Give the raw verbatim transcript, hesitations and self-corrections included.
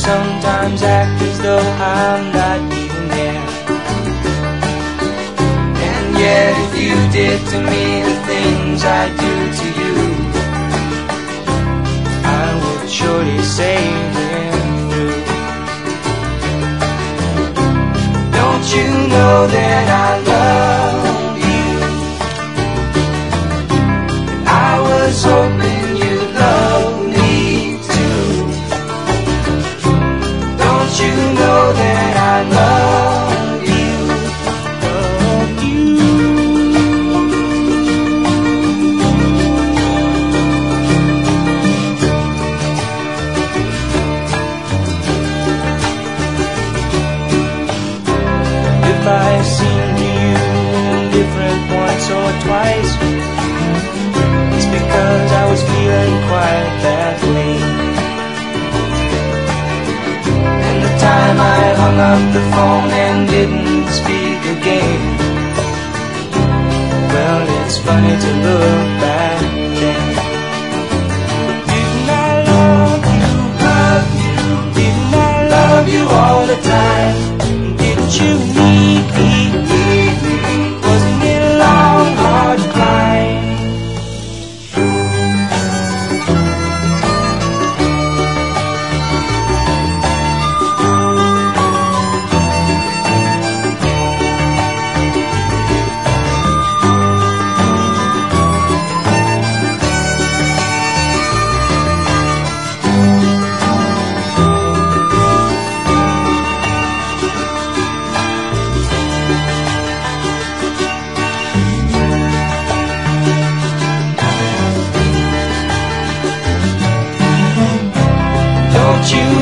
sometimes act as though I'm not even there. And yet if you did to me the things I do to you, I would surely say them through. Don't you know that I love you? And I was hoping you'd love me too. Don't you know that I love you? Love you. If I seem to you indifferent once or twice, it's because I was feeling quite that way. And the time I hung up the phone and didn't speak again, well, it's funny to look back then. Didn't I love you, love you? Didn't I love you all the time? Didn't you need me? Wasn't it a long, hard climb? You